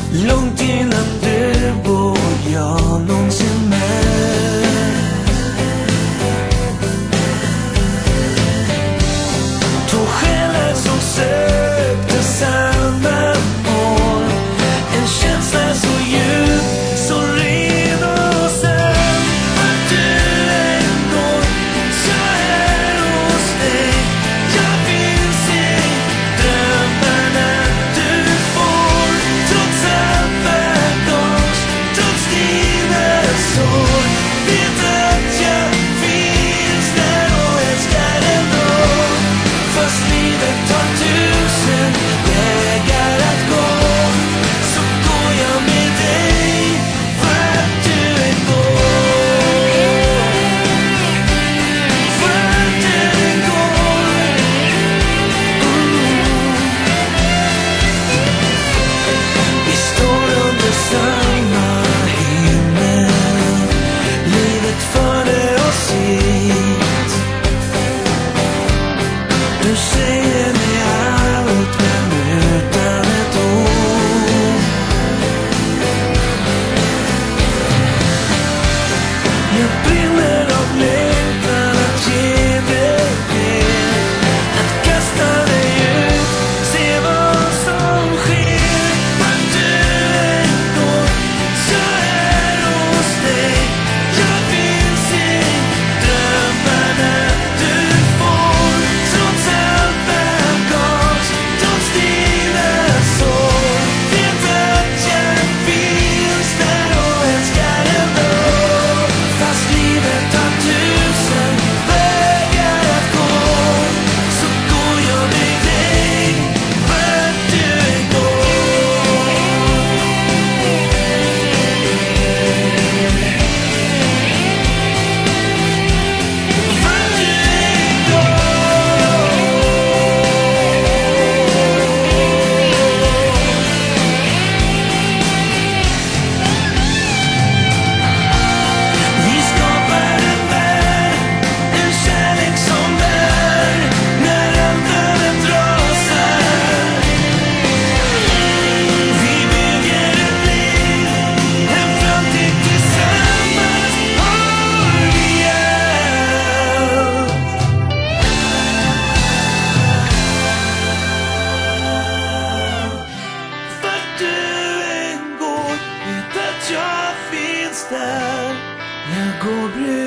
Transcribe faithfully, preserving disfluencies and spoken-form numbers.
långt innan du och jag någonsin med. Två själar som sökte samma mål, en känsla så djup, så ren och sann. Vart du än går så är hos dig. Jag finns i drömmarna du får, trots allt bagage, trots dina sår. Vet att jag finns där och älskar ändå. Fast livet tar tusen vägar att gå, så går jag med dig vart du än går. Vart du än går. Vi står under samma himmel, livet förde oss hit. Du säger mig allt men utan ett ord. Jag brinner av längtan att ge dig det, att kasta dig ut, se vad som sker. Vart du än går så är hos dig. Jag finns i drömmarna du får, trots allt bagage, trots dina sår. Vet att jag finns där och älskar ändå. Fast livet tar tusen vägar att gå, så går jag med dig vart du än går. Vart du än Vi skapar en värld, en kärlek som bär när allt annat rasar. Vi bygger ett liv, en framtid tillsammans har vi allt. Vart du än går, vet att jag finns där. Jag går bredvid